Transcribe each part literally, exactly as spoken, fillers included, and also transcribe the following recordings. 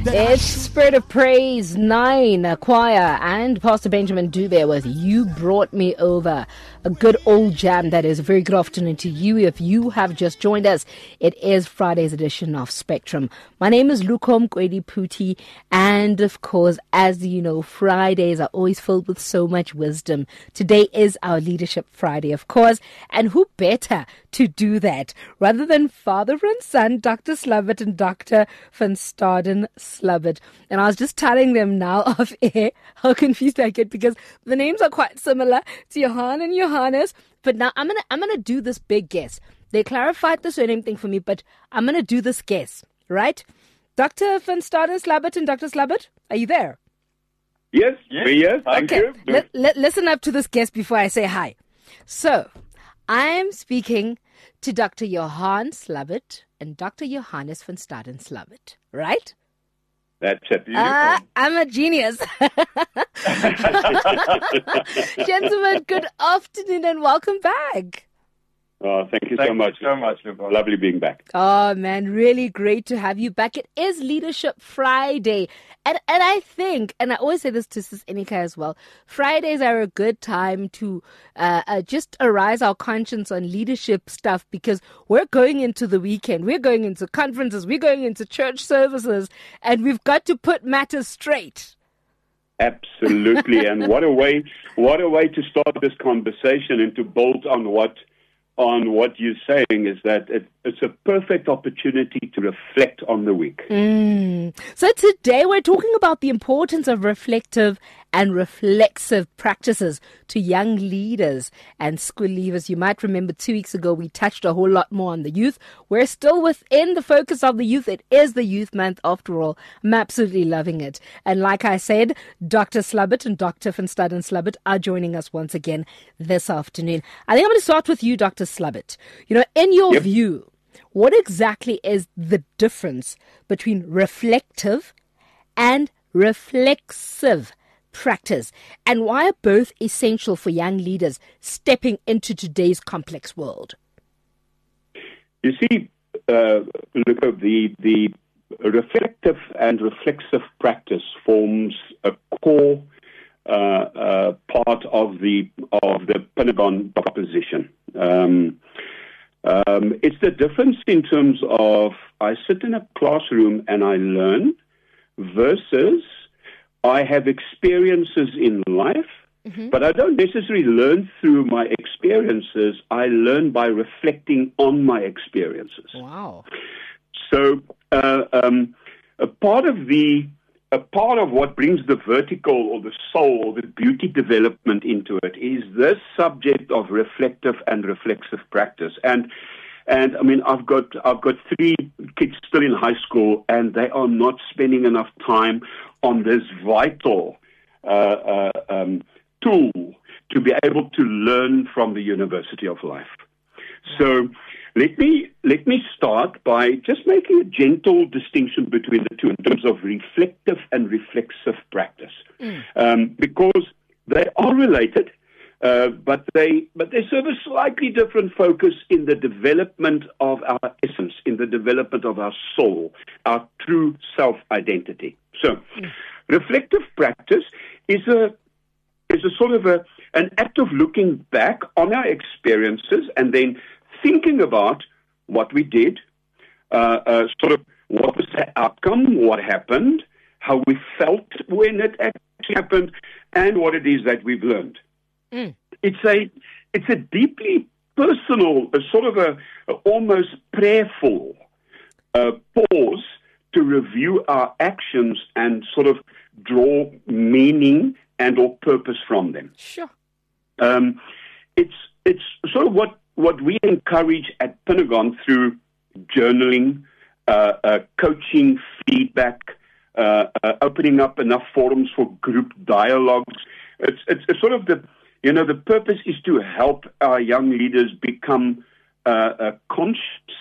It's Spirit of Praise nine uh, Choir and Pastor Benjamin Dube with You Brought Me Over. A good old jam, that is. A very good afternoon to you. If you have just joined us, it is Friday's edition of Spectrum. My name is Lukom Kwedi Puti, and of course, as you know, Fridays are always filled with so much wisdom. Today is our Leadership Friday, of course, and who better to do that rather than father and son, Doctor Slabbert and Doctor Van Staden Slabbert. And I was just telling them now off air how confused I get because the names are quite similar to Johan and Johannes. But now I'm gonna I'm gonna do this big guess. They clarified the surname thing for me, but I'm gonna do this guess, right? Doctor Van Staden Slabbert and Doctor Slabbert, are you there? Yes, yes, yes. Thank okay. you. L- l- listen up to this guess before I say hi. So, I'm speaking to Doctor Johan Slabbert and Doctor Johannes Van Staden Slabbert, right? That's a beautiful. Uh, I'm a genius. Gentlemen, good afternoon and welcome back. Oh, thank you thank so much. You so much, Lukom. Lovely being back. Oh, man, really great to have you back. It is Leadership Friday. And and I think, and I always say this to Sis Enika as well, Fridays are a good time to uh, uh, just arise our conscience on leadership stuff because we're going into the weekend. We're going into conferences. We're going into church services. And we've got to put matters straight. Absolutely. And what a way, what a way to start this conversation and to build on what on what you're saying is that it, it's a perfect opportunity to reflect on the week. Mm. So today we're talking about the importance of reflective and reflexive practices to young leaders and school leavers. You might remember two weeks ago we touched a whole lot more on the youth. We're still within the focus of the youth. It is the Youth Month after all. I'm absolutely loving it. And like I said, Doctor Slabbert and Doctor Van Staden Slabbert are joining us once again this afternoon. I think I'm going to start with you, Doctor Slabbert. You know, in your yep. view, what exactly is the difference between reflective and reflexive practice, and why are both essential for young leaders stepping into today's complex world? You see, uh, look, the the reflective and reflexive practice forms a core uh, uh, part of the of the Pentagon proposition. Um, um, it's the difference in terms of I sit in a classroom and I learn versus I have experiences in life, mm-hmm. but I don't necessarily learn through my experiences. I learn by reflecting on my experiences. Wow. So uh, um, a part of the a part of what brings the vertical or the soul or the beauty development into it is this subject of reflective and reflexive practice. And And I mean, I've got I've got three kids still in high school, and they are not spending enough time on this vital uh, uh, um, tool to be able to learn from the University of Life. So let me let me start by just making a gentle distinction between the two in terms of reflective and reflexive practice, mm. um, because they are related. Uh, but they but they serve a slightly different focus in the development of our essence, in the development of our soul, our true self-identity. So, mm. reflective practice is a is a sort of a an act of looking back on our experiences and then thinking about what we did, uh, uh, sort of what was the outcome, what happened, how we felt when it actually happened, and what it is that we've learned. Mm. It's a it's a deeply personal, a sort of a, a almost prayerful uh, pause to review our actions and sort of draw meaning and or purpose from them. Sure. Um, it's it's sort of what, what we encourage at Pentagon through journaling, uh, uh, coaching, feedback, uh, uh, opening up enough forums for group dialogues. It's, it's it's sort of the You know, the purpose is to help our young leaders become uh, uh, conscious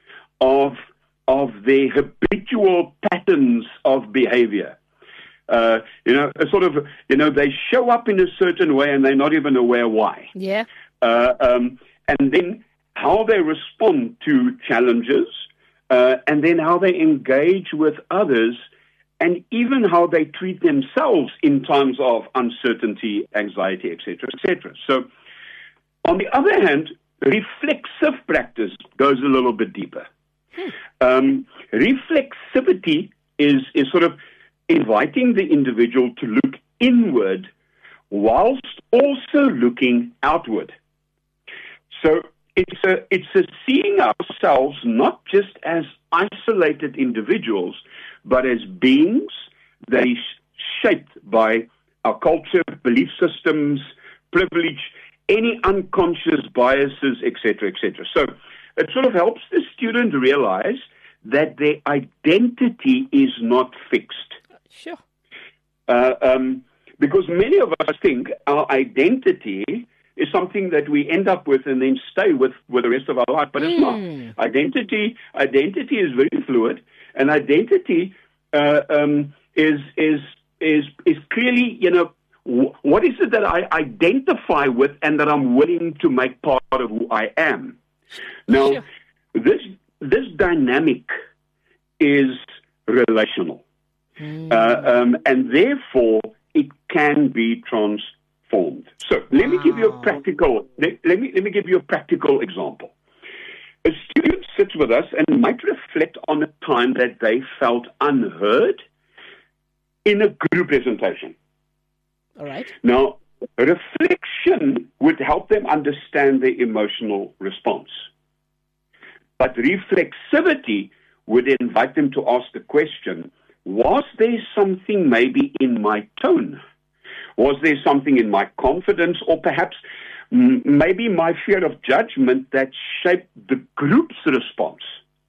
of of their habitual patterns of behavior. Uh, you know, a sort of, you know, they show up in a certain way and they're not even aware why. Yeah. Uh, um, and then how they respond to challenges, uh, and then how they engage with others and even how they treat themselves in times of uncertainty, anxiety, et cetera, et cetera. So, on the other hand, reflexive practice goes a little bit deeper. Hmm. Um, reflexivity is, is sort of inviting the individual to look inward whilst also looking outward. So it's a, it's a seeing ourselves not just as isolated individuals, but as beings that is shaped by our culture, belief systems, privilege, any unconscious biases, et cetera, et cetera. So it sort of helps the student realize that their identity is not fixed. Sure. Uh, um, because many of us think our identity is something that we end up with and then stay with for the rest of our life, but it's Mm. not. Identity, identity is very fluid, and identity uh, um, is is is is clearly, you know, w- what is it that I identify with and that I'm willing to make part of who I am. Now, Sure. this this dynamic is relational. Mm. Uh, um, and therefore, it can be transformed. So let me give you a Wow. practical. Let, let me let me give you a practical example. A student sits with us and might reflect on a time that they felt unheard in a group presentation. All right. Now, reflection would help them understand their emotional response, but reflexivity would invite them to ask the question: was there something maybe in my tone? Was there something in my confidence, or perhaps m- maybe my fear of judgment that shaped the group's response?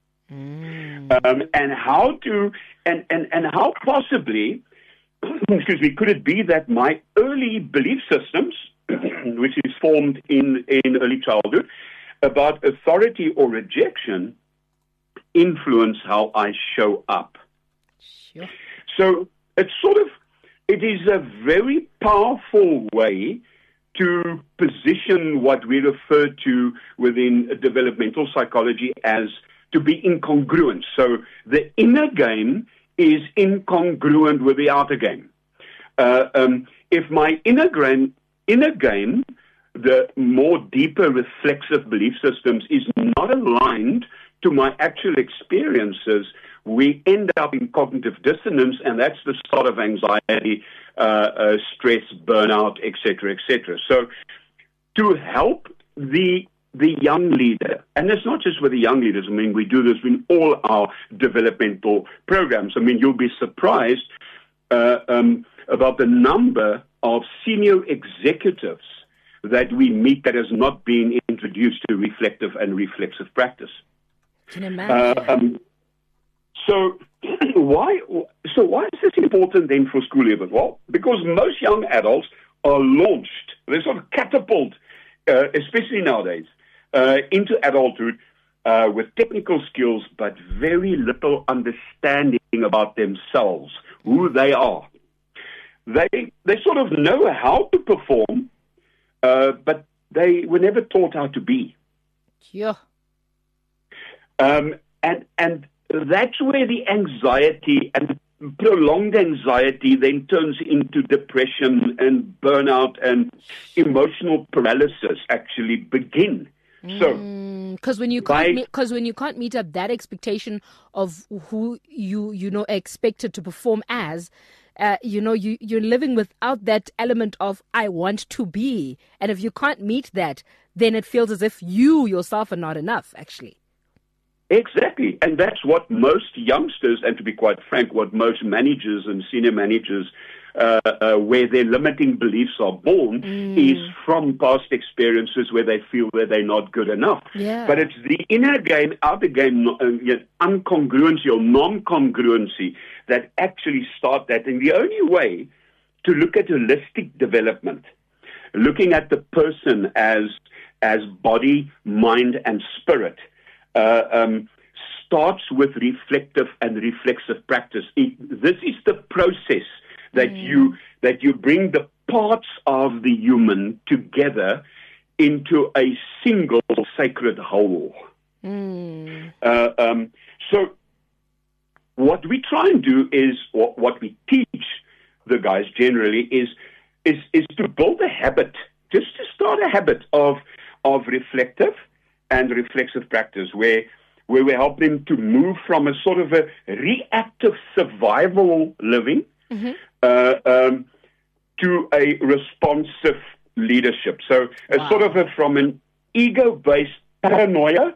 Mm. Um, and how to, and, and, and how possibly, excuse me, could it be that my early belief systems, which is formed in, in early childhood, about authority or rejection, influence how I show up? Sure. So it's sort of, it is a very powerful way to position what we refer to within developmental psychology as to be incongruent. So the inner game is incongruent with the outer game. Uh, um, if my inner game, inner game, the more deeper reflexive belief systems, is not aligned to my actual experiences, we end up in cognitive dissonance, and that's the start of anxiety, uh, uh, stress, burnout, et cetera, et cetera. So to help the the young leader, and it's not just with the young leaders, I mean, we do this in all our developmental programs. I mean, you'll be surprised uh, um, about the number of senior executives that we meet that has not been introduced to reflective and reflexive practice. Can you imagine? Uh, um, so why? So why is this important then for school leavers? Well, because most young adults are launched, they're sort of catapult, uh, especially nowadays, uh, into adulthood uh, with technical skills, but very little understanding about themselves, who they are. They they sort of know how to perform, uh, but they were never taught how to be. Yeah. Um, and and that's where the anxiety and prolonged anxiety then turns into depression and burnout and emotional paralysis actually begin. So, because when you by- can't because when you can't meet up that expectation of who you you know are expected to perform as, uh, you know you you're living without that element of I want to be, and if you can't meet that, then it feels as if you yourself are not enough. Actually. Exactly. And that's what most youngsters, and to be quite frank, what most managers and senior managers, uh, uh, where their limiting beliefs are born, Mm. is from past experiences where they feel that they're not good enough. Yeah. But it's the inner game, outer game, uh, you know, incongruency or non-congruency that actually start that. And the only way to look at holistic development, looking at the person as as body, mind, and spirit, Uh, um, starts with reflective and reflexive practice. It, this is the process that mm. you that you bring the parts of the human together into a single sacred whole. Mm. Uh, um, so, what we try and do is, what, what we teach the guys generally is, is, is to build a habit, just to start a habit of, of reflective and reflexive practice, where, where we help them to move from a sort of a reactive survival living mm-hmm. uh, um, to a responsive leadership. So a wow. sort of a, from an ego-based paranoia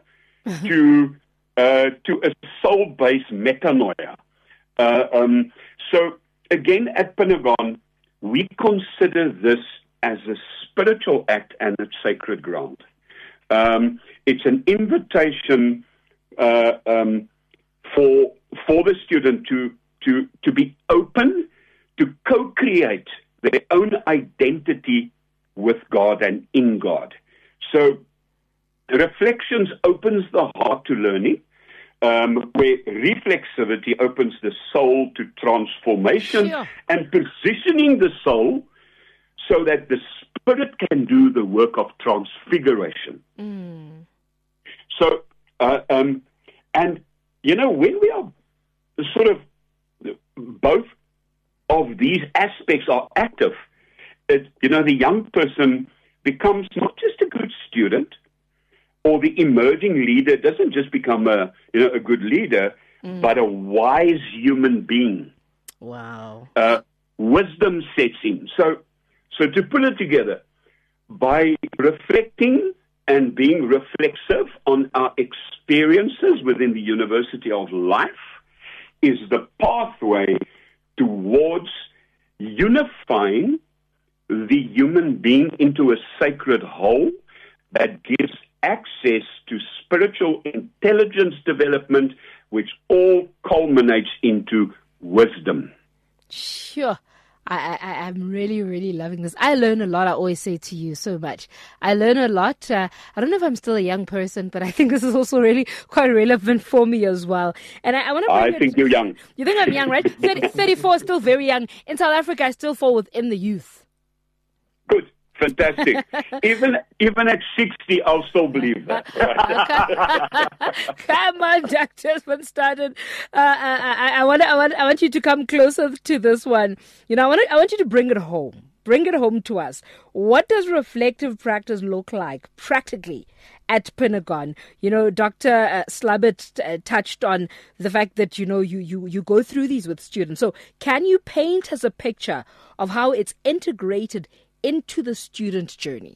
to uh, to a soul-based metanoia. Uh, um, so again, at Pentagon, we consider this as a spiritual act and a sacred ground. Um, it's an invitation uh, um, for for the student to to to be open to co-create their own identity with God and in God. So reflections opens the heart to learning, um, where reflexivity opens the soul to transformation sure. and positioning the soul so that the spirit can do the work of transfiguration. Mm. So, uh, um, and, you know, when we are sort of, both of these aspects are active, it, you know, the young person becomes not just a good student, or the emerging leader doesn't just become a, you know, a good leader, mm. but a wise human being. Wow. Uh, wisdom sets in. So, so to put it together, by reflecting and being reflexive on our experiences within the University of Life is the pathway towards unifying the human being into a sacred whole that gives access to spiritual intelligence development, which all culminates into wisdom. Sure. I, I, I'm really, really loving this. I learn a lot. I always say to you so much. I learn a lot. Uh, I don't know if I'm still a young person, but I think this is also really quite relevant for me as well. And I, I want to. I think it, you're young. You think I'm young, right? thirty, thirty-four is still very young. In South Africa, I still fall within the youth. Good. Fantastic. even even at sixty, I'll still believe that. Come on, Doctor Espen started. Uh, I, I, want, I want I want you to come closer to this one. You know, I want I want you to bring it home. Bring it home to us. What does reflective practice look like practically at Pentagon? You know, Doctor Uh, Slabbert uh, touched on the fact that, you know, you, you, you go through these with students. So can you paint us a picture of how it's integrated into the student journey?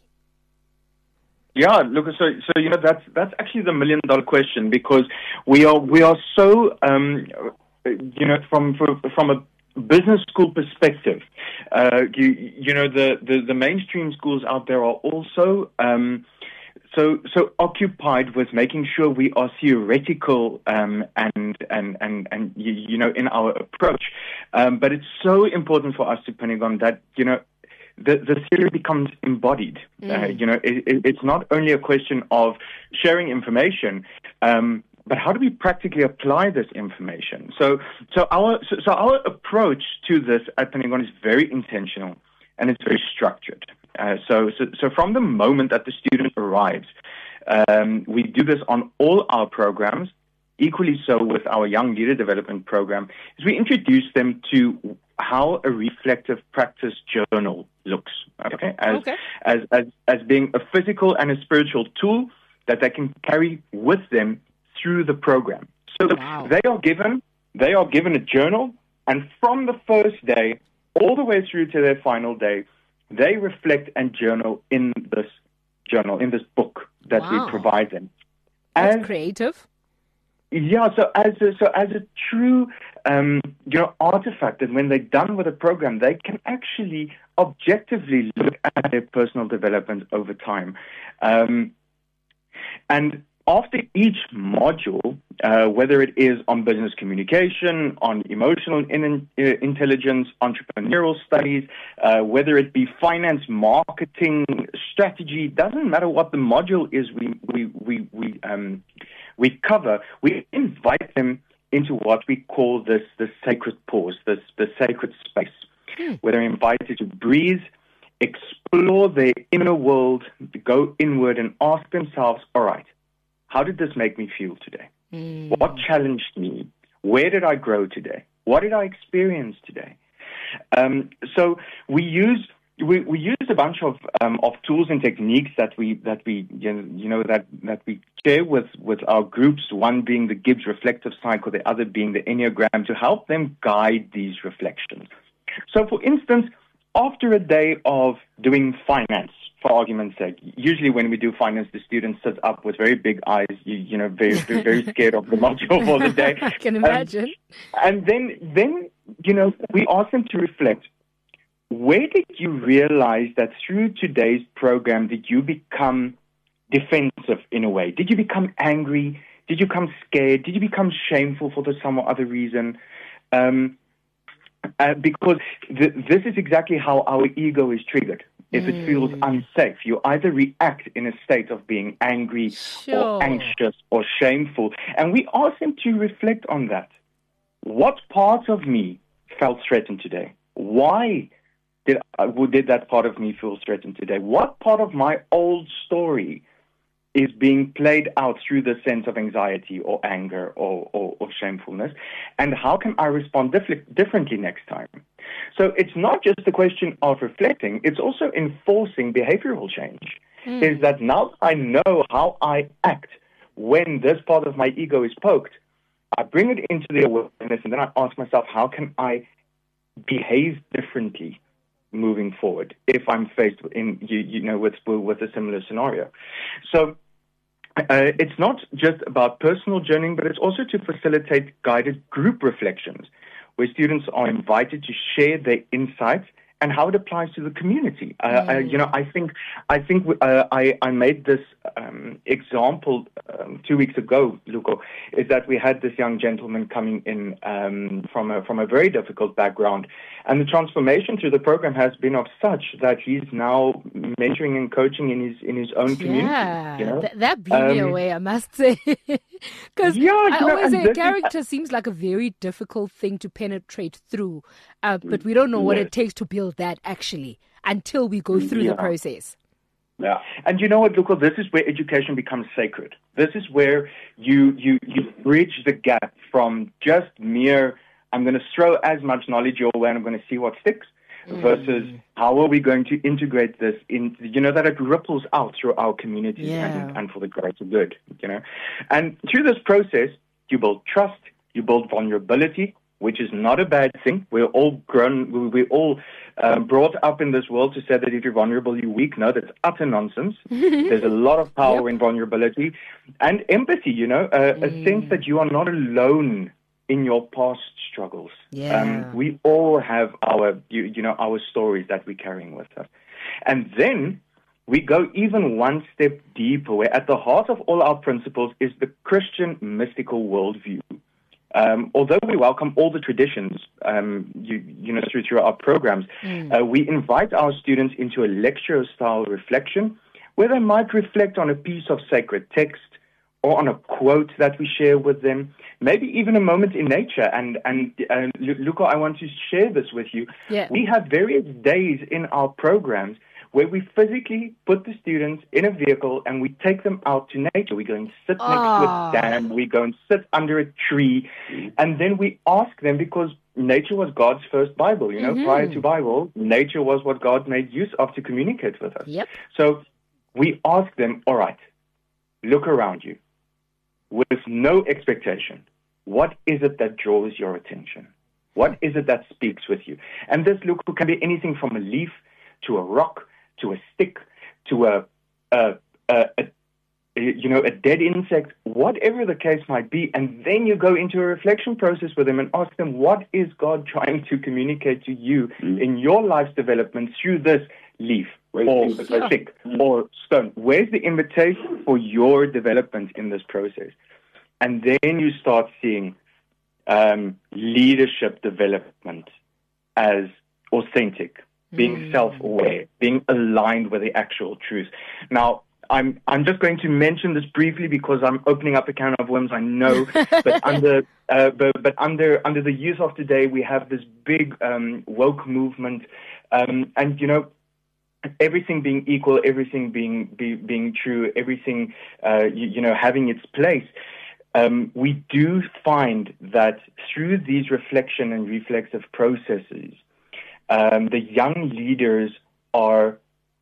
Yeah, look, so so you know that's that's actually the million dollar question, because we are we are so um, you know from from a business school perspective, uh, you you know the, the, the mainstream schools out there are also um, so so occupied with making sure we are theoretical um, and and and and you, you know in our approach, um, but it's so important for us to Pentagon that you know. The, the theory becomes embodied. Mm. Uh, you know, it, it, it's not only a question of sharing information, um, but how do we practically apply this information? So, so our so, so our approach to this at Pentagon is very intentional and it's very structured. Uh, so, so, so from the moment that the student arrives, um, we do this on all our programs. Equally so with our Young Leader Development Program, is we introduce them to how a reflective practice journal looks, okay? As, okay. As, as, as being a physical and a spiritual tool that they can carry with them through the program. So wow. they are given, they are given a journal, and from the first day all the way through to their final day, they reflect and journal in this journal, in this book that wow. we provide them. That's as, creative. Yeah, so as a, so as a true um, you know artifact, and when they're done with a program, they can actually objectively look at their personal development over time. Um, and after each module, uh, whether it is on business communication, on emotional in, uh, intelligence, entrepreneurial studies, uh, whether it be finance, marketing, strategy, doesn't matter what the module is. We we we we um. we cover, we invite them into what we call this the sacred pause, this the sacred space, hmm. where they're invited to breathe, explore their inner world, go inward and ask themselves, all right, how did this make me feel today? Hmm. What challenged me? Where did I grow today? What did I experience today? Um, so we use we, we used a bunch of um, of tools and techniques that we that we you know that that we share with, with our groups. One being the Gibbs reflective cycle, the other being the Enneagram, to help them guide these reflections. So, for instance, after a day of doing finance, for argument's sake, usually when we do finance, the students sit up with very big eyes, you, you know, very, very, very scared of the module for the day. I can imagine. Um, and then, then, you know, we ask them to reflect. Where did you realize that through today's program did you become defensive in a way? Did you become angry? Did you become scared? Did you become shameful for the some or other reason? Um, uh, because th- this is exactly how our ego is triggered. If mm. it feels unsafe, you either react in a state of being angry sure. or anxious or shameful. And we ask them to reflect on that. What part of me felt threatened today? Why did, uh, did that part of me feel threatened today? What part of my old story is being played out through the sense of anxiety or anger or, or, or shamefulness? And how can I respond diff- differently next time? So it's not just a question of reflecting, it's also enforcing behavioral change. Mm. Is that now I know how I act when this part of my ego is poked, I bring it into the awareness, and then I ask myself, how can I behave differently moving forward if I'm faced in you, you know with with a similar scenario? So uh, it's not just about personal journeying, but it's also to facilitate guided group reflections, where students are invited to share their insights and how it applies to the community. Uh, mm. uh, you know, I think I think uh, I I made this um, example um, two weeks ago, Luco, is that we had this young gentleman coming in um, from a from a very difficult background, and the transformation through the program has been of such that he's now mentoring and coaching in his in his own community. Yeah, you know? Th- that blew um, me away, I must say. Because yeah, I know, always say character is, seems like a very difficult thing to penetrate through, uh, but we don't know what yes. it takes to build that actually until we go through yeah. the process. Yeah, and you know what, Luca? This is where education becomes sacred. This is where you you you bridge the gap from just mere I'm going to throw as much knowledge your way and I'm going to see what sticks, mm. versus how are we going to integrate this in, you know, that it ripples out through our communities yeah. and, and for the greater good, you know. And through this process, you build trust, you build vulnerability, which is not a bad thing. We're all grown, we're all uh, brought up in this world to say that if you're vulnerable, you're weak. No, that's utter nonsense. There's a lot of power yep. in vulnerability. And empathy, you know, uh, mm. a sense that you are not alone in your past struggles. Yeah. Um, we all have our, you, you know, our stories that we're carrying with us. And then we go even one step deeper, where at the heart of all our principles is the Christian mystical worldview. Um, although we welcome all the traditions, um, you, you know, through, through our programs, mm. uh, we invite our students into a lecture-style reflection where they might reflect on a piece of sacred text or on a quote that we share with them, maybe even a moment in nature. And, and uh, Luca, I want to share this with you. Yeah. We have various days in our programs where we physically put the students in a vehicle and we take them out to nature. We go and sit oh. next to a dam. We go and sit under a tree. And then we ask them, because nature was God's first Bible, you know, mm-hmm. prior to Bible, nature was what God made use of to communicate with us. Yep. So we ask them, all right, look around you with no expectation. What is it that draws your attention? What is it that speaks with you? And this, look, can be anything from a leaf to a rock, to a stick, to a, a, a, a, you know, a dead insect, whatever the case might be. And then you go into a reflection process with them and ask them, what is God trying to communicate to you mm. in your life's development through this leaf or a stick or stone? Where's the invitation for your development in this process? And then you start seeing um, leadership development as authentic, being mm. self-aware, being aligned with the actual truth. Now, I'm I'm just going to mention this briefly because I'm opening up a can of worms, I know, but under uh, but, but under under the youth of today, we have this big um, woke movement, um, and you know, everything being equal, everything being be, being true, everything uh, you, you know having its place. um, we do find that through these reflection and reflexive processes, um, the young leaders are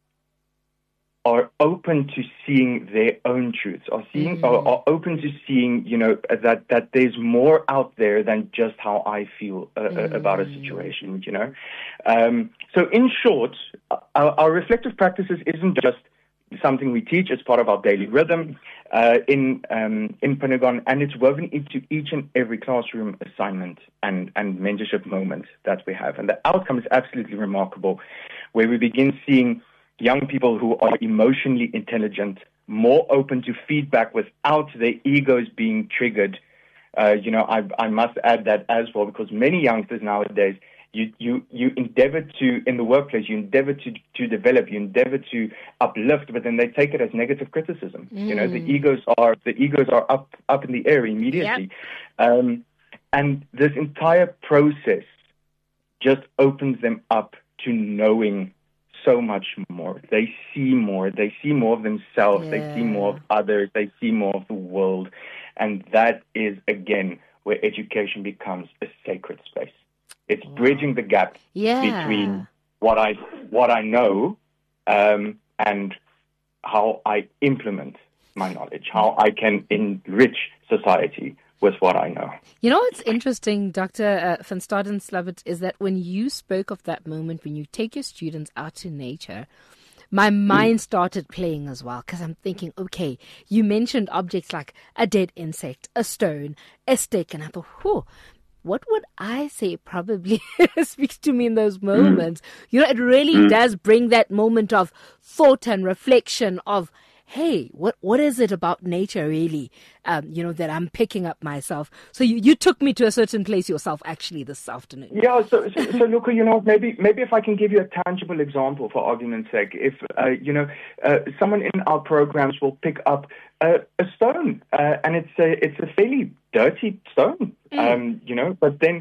are open to seeing their own truths, are seeing, mm. are, are open to seeing, you know, that, that there's more out there than just how I feel uh, mm. about a situation, you know. Um, so in short, our, our reflective practices isn't just something we teach as part of our daily rhythm uh, in um, in Pentagon, and it's woven into each and every classroom assignment and, and mentorship moment that we have. And the outcome is absolutely remarkable, where we begin seeing young people who are emotionally intelligent, more open to feedback without their egos being triggered. Uh, you know, I, I must add that as well, because many youngsters nowadays, you, you, you endeavor to, in the workplace, you endeavor to, to develop, you endeavor to uplift, but then they take it as negative criticism. Mm. You know, the egos are, the egos are up, up in the air immediately. Yep. Um, and this entire process just opens them up to knowing so much more. They see more. They see more of themselves. Yeah. They see more of others. They see more of the world. And that is, again, where education becomes a sacred space. It's wow. bridging the gap yeah. between what I what I know um, and how I implement my knowledge, how I can enrich society with what I know. You know what's interesting, Doctor Uh, van Staden-Slabbert, is that when you spoke of that moment when you take your students out to nature, my mind started playing as well, because I'm thinking, okay, you mentioned objects like a dead insect, a stone, a stick, and I thought, whew, what would I say probably speaks to me in those moments? You know, it really does bring that moment of thought and reflection of, hey, what what is it about nature really, um, you know, that I'm picking up myself? So you, you took me to a certain place yourself, actually, this afternoon. Yeah, so, so, so look, you know, maybe maybe if I can give you a tangible example for argument's sake. If, uh, you know, uh, someone in our programs will pick up a, a stone, uh, and it's a, it's a fairly dirty stone, mm. um, you know, but then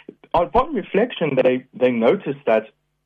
upon reflection, they, they notice that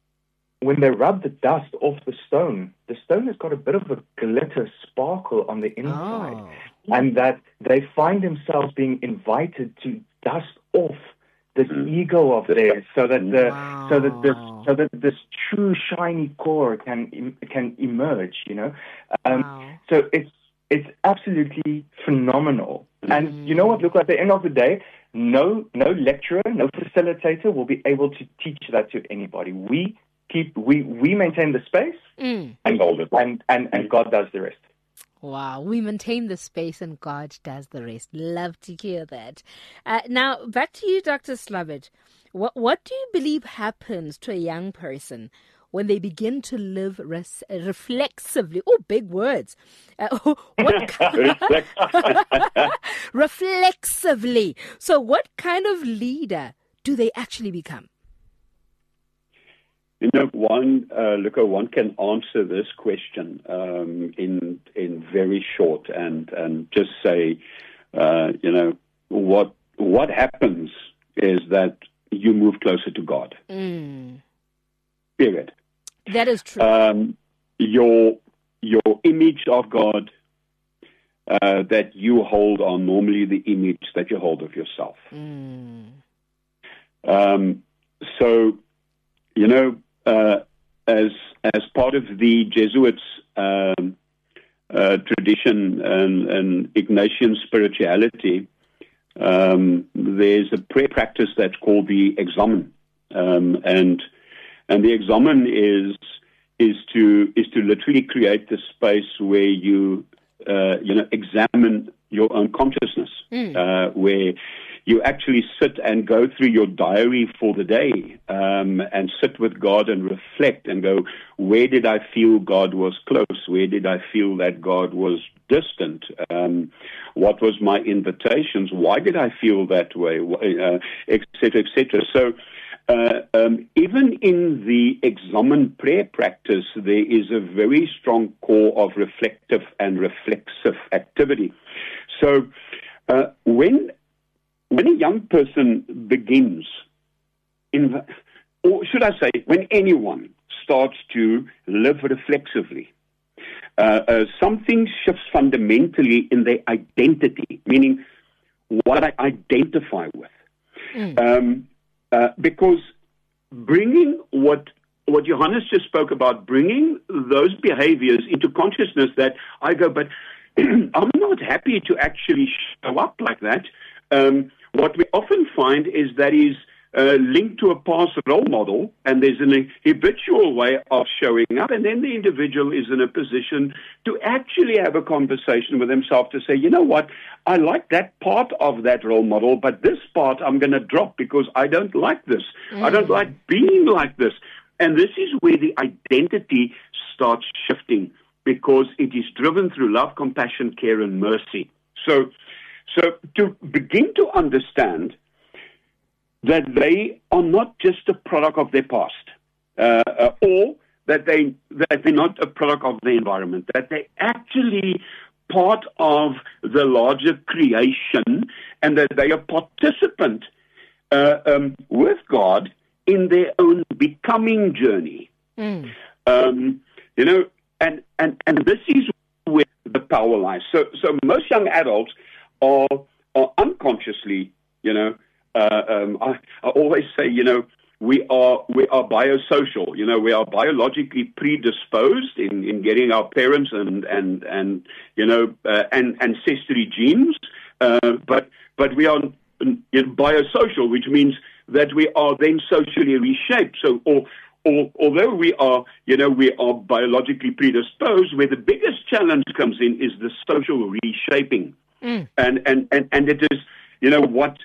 when they rub the dust off the stone, the stone has got a bit of a glitter sparkle on the inside. Oh. And that they find themselves being invited to dust off this mm. ego of theirs, so that the wow. so that this so that this true shiny core can can emerge. You know, um, wow. so it's it's absolutely phenomenal. Mm. And you know what? Look, at the end of the day, no no lecturer, no facilitator will be able to teach that to anybody. We Keep we, we maintain the space, mm. and, and and and God does the rest. Wow, we maintain the space and God does the rest. Love to hear that. Uh, now back to you, Doctor Slabbert. What what do you believe happens to a young person when they begin to live res- reflexively? Oh, big words. Uh, what reflexively. So, what kind of leader do they actually become? You know, one, uh, look, one can answer this question um, in in very short and and just say, uh, you know, what what happens is that you move closer to God. Mm. Period. That is true. Um, your your image of God uh, that you hold are normally the image that you hold of yourself. Mm. Um, so, you know. Uh, as as part of the Jesuits' um, uh, tradition and, and Ignatian spirituality, um, there's a prayer practice that's called the examen, um, and and the examen is is to is to literally create the space where you uh, you know examine your own consciousness, mm. uh, where you actually sit and go through your diary for the day um, and sit with God and reflect and go, where did I feel God was close? Where did I feel that God was distant? Um, what was my invitations? Why did I feel that way? Uh, et cetera, et cetera. So uh, um, even in the examen prayer practice, there is a very strong core of reflective and reflexive activity. So uh, when When a young person begins, in, the, or should I say, when anyone starts to live reflexively, uh, uh, something shifts fundamentally in their identity, meaning what I identify with. Mm. Um, uh, because bringing what what Johannes just spoke about, bringing those behaviors into consciousness that I go, but I'm not happy to actually show up like that. Um, what we often find is that is uh, linked to a past role model, and there's an habitual way of showing up, and then the individual is in a position to actually have a conversation with himself to say, you know what, I like that part of that role model, but this part I'm going to drop because I don't like this. Mm. I don't like being like this. And this is where the identity starts shifting, because it is driven through love, compassion, care, and mercy. So, so to begin to understand that they are not just a product of their past, uh, uh, or that, they, that they're not a product of the environment, that they're actually part of the larger creation, and that they are participant uh, um, with God in their own becoming journey. Mm. Um, you know, and, and, and this is where the power lies. So, so most young adults are, are unconsciously, you know, uh, um, I, I always say, you know, we are we are biosocial. You know, we are biologically predisposed in, in getting our parents and and and you know uh, and ancestry genes, uh, but but we are in, in biosocial, which means that we are then socially reshaped. So, or, or, although we are, you know, we are biologically predisposed, where the biggest challenge comes in is the social reshaping. Mm. And, and, and, and it is, you know, what,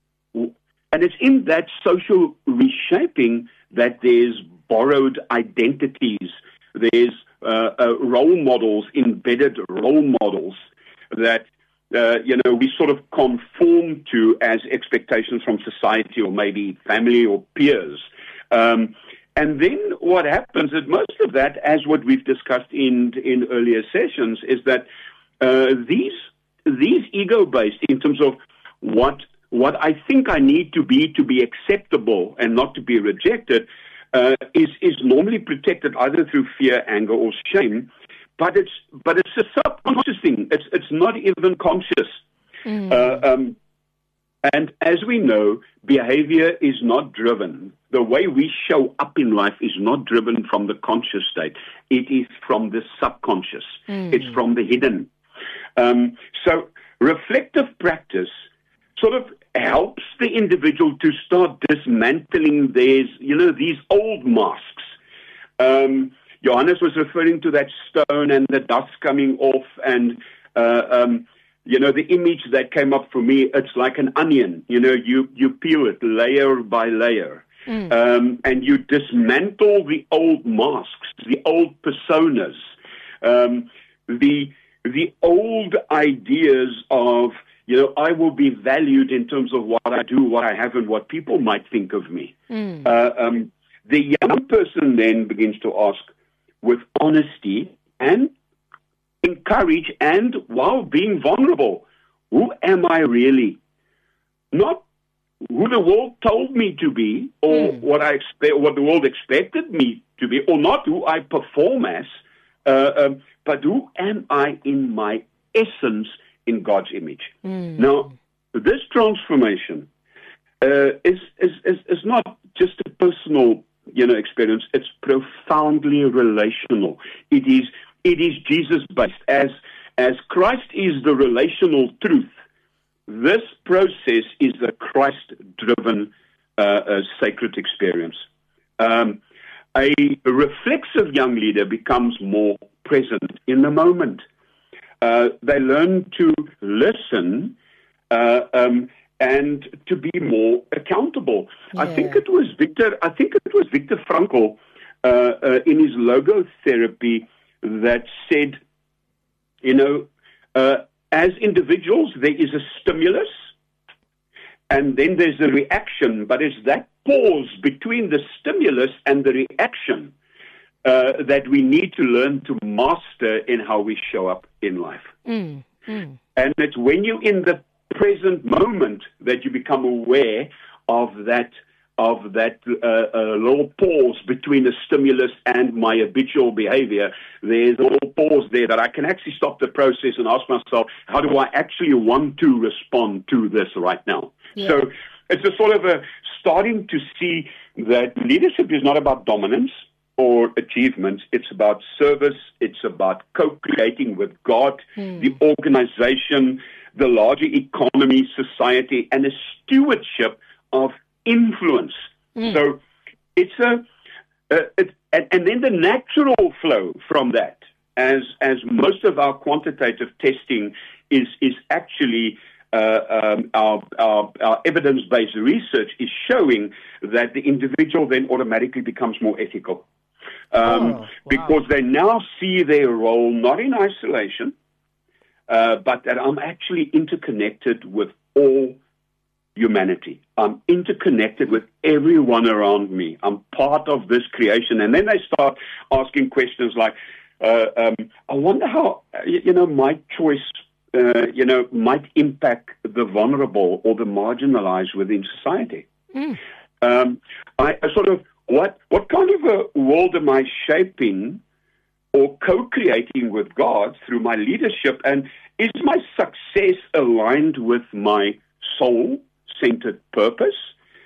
and it's in that social reshaping that there's borrowed identities, there's uh, uh, role models, embedded role models that, Uh, you know, we sort of conform to as expectations from society or maybe family or peers. Um, and then what happens is most of that, as what we've discussed in in earlier sessions, is that uh, these these ego-based, in terms of what what I think I need to be to be acceptable and not to be rejected, uh, is is normally protected either through fear, anger, or shame. But it's but it's a subconscious thing. It's it's not even conscious. Mm. Uh, um, and as we know, behavior is not driven. The way we show up in life is not driven from the conscious state. It is from the subconscious. Mm. It's from the hidden. Um, so reflective practice sort of helps the individual to start dismantling these, you know, these old masks. Um, Johannes was referring to that stone and the dust coming off, and uh, um, you know, the image that came up for me, it's like an onion. You know, you, you peel it layer by layer, mm. um, and you dismantle the old masks, the old personas, um, the the old ideas of, you know, I will be valued in terms of what I do, what I have, and what people might think of me. Mm. Uh, um, the young person then begins to ask, with honesty and encourage, and while being vulnerable, who am I really? Not who the world told me to be, or mm. what I expect, what the world expected me to be, or not who I perform as, uh, um, but who am I in my essence in God's image? Mm. Now, this transformation uh, is, is is is not just a personal, you know, experience. It's profoundly relational. It is it is Jesus-based. As as Christ is the relational truth, this process is a Christ-driven uh, uh, sacred experience. Um, a reflexive young leader becomes more present in the moment. Uh, they learn to listen uh, um, and to be more accountable. Yeah. I think it was Viktor. I think it was Viktor Frankl uh, uh, in his logotherapy that said, you know, uh, as individuals there is a stimulus, and then there's a reaction. But it's that pause between the stimulus and the reaction uh, that we need to learn to master in how we show up in life. Mm, mm. And it's when you're in the present moment that you become aware of that of that uh, uh, little pause between a stimulus and my habitual behavior. There's a little pause there that I can actually stop the process and ask myself, how do I actually want to respond to this right now? Yeah. So it's a sort of a starting to see that leadership is not about dominance or achievements. It's about service. It's about co-creating with God, mm. the organization, the larger economy, society, and a stewardship of influence. Mm. So it's a, uh, it, and, and then the natural flow from that, as as most of our quantitative testing is is actually uh, um, our, our our evidence-based research is showing that the individual then automatically becomes more ethical. Um, oh, wow. Because they now see their role not in isolation, uh, but that I'm actually interconnected with all humanity. I'm interconnected with everyone around me. I'm part of this creation. And then they start asking questions like, uh, um, I wonder how, you know, my choice, uh, you know, might impact the vulnerable or the marginalized within society. Mm. Um, I, I sort of, What what kind of a world am I shaping or co-creating with God through my leadership? And is my success aligned with my soul-centered purpose?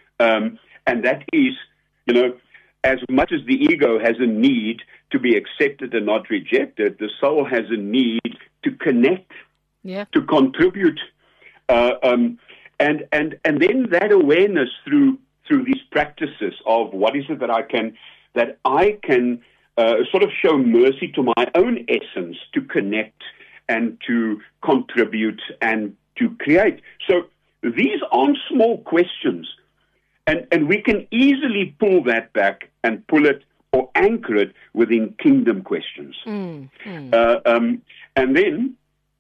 Um, and that is, you know, as much as the ego has a need to be accepted and not rejected, the soul has a need to connect, yeah. to contribute. Uh, um, and, and, and then that awareness through through these practices of what is it that I can, that I can uh, sort of show mercy to my own essence, to connect and to contribute and to create. So these aren't small questions, and, and we can easily pull that back and pull it or anchor it within kingdom questions. Mm, mm. Uh, um, and then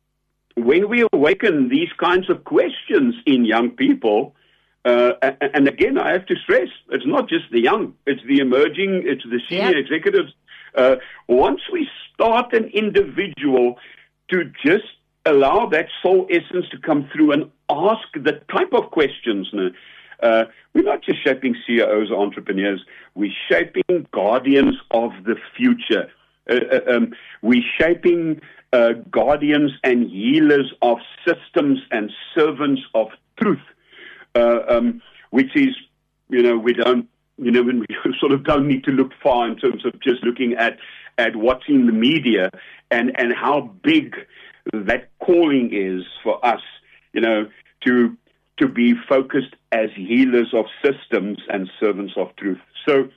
when we awaken these kinds of questions in young people, Uh, and, and again, I have to stress, it's not just the young, it's the emerging, it's the senior yeah. executives. Uh, once we start an individual to just allow that soul essence to come through and ask the type of questions, uh, we're not just shaping C E Os or entrepreneurs, we're shaping guardians of the future. Uh, uh, um, we're shaping uh, guardians and healers of systems and servants of truth. Uh, um, which is, you know, we don't, you know, when we sort of don't need to look far in terms of just looking at, at what's in the media and, and how big that calling is for us, you know, to to be focused as healers of systems and servants of truth. So,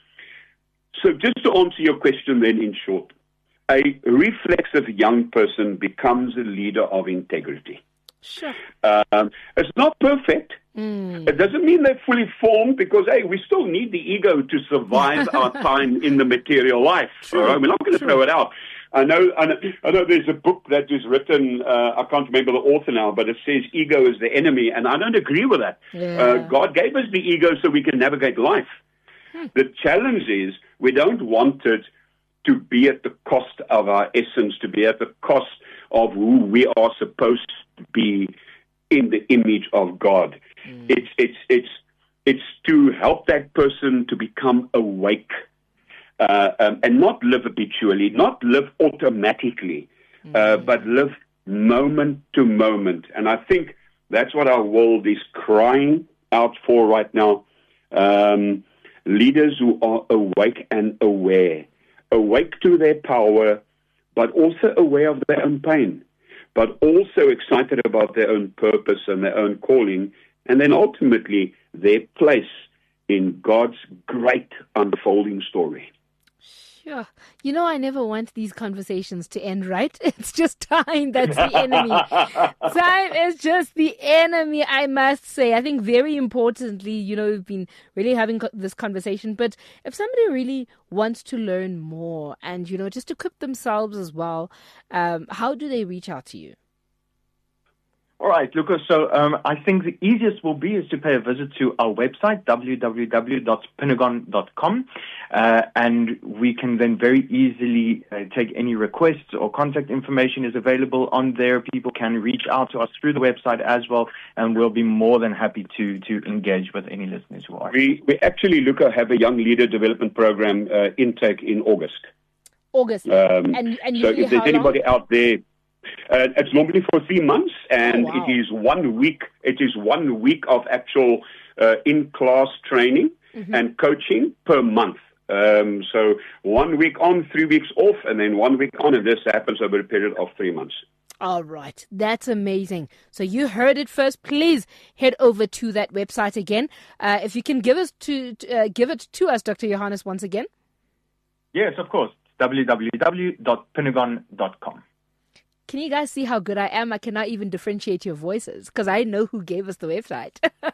so just to answer your question then in short, a reflexive young person becomes a leader of integrity. Sure. Um, it's not perfect. Mm. It doesn't mean they're fully formed because, hey, we still need the ego to survive our time in the material life. All right? We're not going to throw it out. I know, I know, I know there's a book that is written, uh, I can't remember the author now, but it says ego is the enemy, and I don't agree with that. Yeah. Uh, God gave us the ego so we can navigate life. Hmm. The challenge is we don't want it to be at the cost of our essence, to be at the cost of who we are supposed to be in the image of God. Mm. It's it's it's it's to help that person to become awake uh, um, and not live habitually, not live automatically, mm. uh, but live moment to moment. And I think that's what our world is crying out for right now. Um, leaders who are awake and aware, awake to their power, but also aware of their own pain, but also excited about their own purpose and their own calling, and then ultimately their place in God's great unfolding story. Sure. You know, I never want these conversations to end, right? It's just time that's the enemy. Time is just the enemy, I must say. I think very importantly, you know, we've been really having co- this conversation, but if somebody really wants to learn more and, you know, just equip themselves as well, um, how do they reach out to you? All right, Lucas. So um, I think the easiest will be is to pay a visit to our website, w w w dot pinagon dot com, uh, and we can then very easily uh, take any requests or contact information is available on there. People can reach out to us through the website as well, and we'll be more than happy to to engage with any listeners who are. We, we actually, Luca, have a young leader development program uh, intake in August. August. Um, and, and so if there's anybody long? out there, Uh, it's normally for three months, and oh, wow. it is one week. It is one week of actual uh, in-class training mm-hmm. and coaching per month. Um, so one week on, three weeks off, and then one week on, and this happens over a period of three months. All right. That's amazing. So you heard it first. Please head over to that website again. Uh, if you can give us to uh, give it to us, Doctor Johannes, once again. Yes, of course. w w w dot pinagon dot com. Can you guys see how good I am? I cannot even differentiate your voices because I know who gave us the website.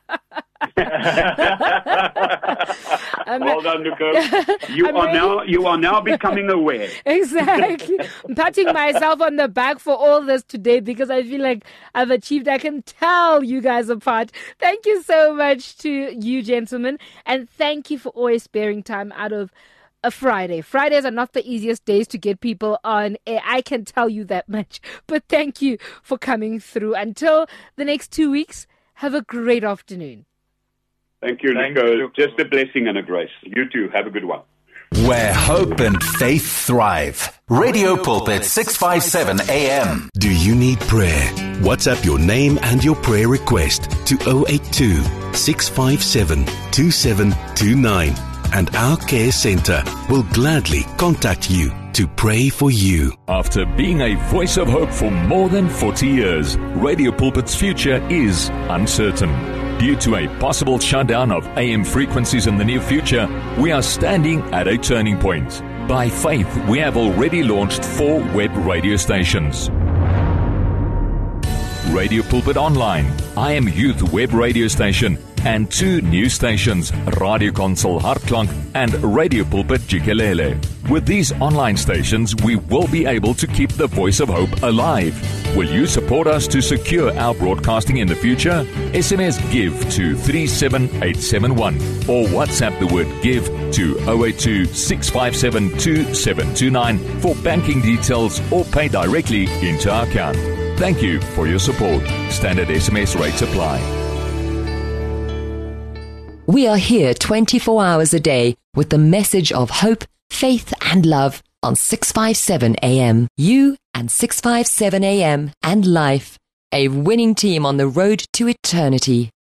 um, well done, Nico. You I'm are really... now you are now becoming aware. Exactly. I'm patting myself on the back for all this today because I feel like I've achieved. I can tell you guys apart. Thank you so much to you, gentlemen, and thank you for always sparing time out of a Friday. Fridays are not the easiest days to get people on air. I can tell you that much. But thank you for coming through. Until the next two weeks, have a great afternoon. Thank you, Thank Nico. you. Just a blessing and a grace. You too. Have a good one. Where hope and faith thrive. Radio Pulpit six fifty-seven A M. Do you need prayer? WhatsApp your name and your prayer request to zero eight two, six five seven, two seven two nine. And our care center will gladly contact you to pray for you. After being a voice of hope for more than forty years, Radio Pulpit's future is uncertain. Due to a possible shutdown of A M frequencies in the near future, we are standing at a turning point. By faith, we have already launched four web radio stations. Radio Pulpit Online, I Am Youth Web Radio Station, and two new stations, Radio Console Hartklank and Radio Pulpit Jikelele. With these online stations, we will be able to keep the voice of hope alive. Will you support us to secure our broadcasting in the future? S M S GIVE to three seven eight seven one or WhatsApp the word GIVE to zero eight two, six five seven, two seven two nine for banking details or pay directly into our account. Thank you for your support. Standard S M S rates apply. We are here twenty-four hours a day with the message of hope, faith and love on six fifty-seven A M. You and six fifty-seven A M and life. A winning team on the road to eternity.